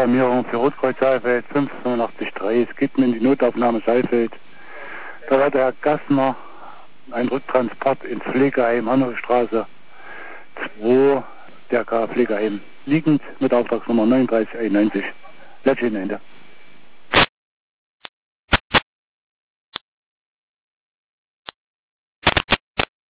Alarmierung für Rotkreuz Saalfeld 585-3. Es geht mir in die Notaufnahme Saalfeld. Da war der Herr Gassner ein Rücktransport ins Pflegeheim Hannoverstraße 2, der Pflegeheim liegend mit Auftragsnummer 3991. Letztes Ende.